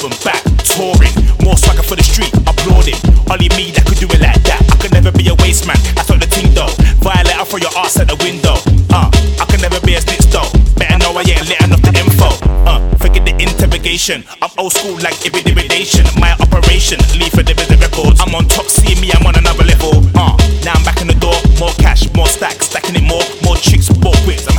album back, touring. More swagger for the street, applauding. Only me that could do it like that. I could never be a waste man, that's not the thing though. Violate, I'll throw your ass at the window. I could never be a snitch though. Better know I ain't letting off the info. Forget the interrogation. I'm old school like intimidation. My operation, leave for the records. I'm on top, see me, I'm on another level. Now I'm back in the door, more cash, more stacks, stacking it more chicks, more whips.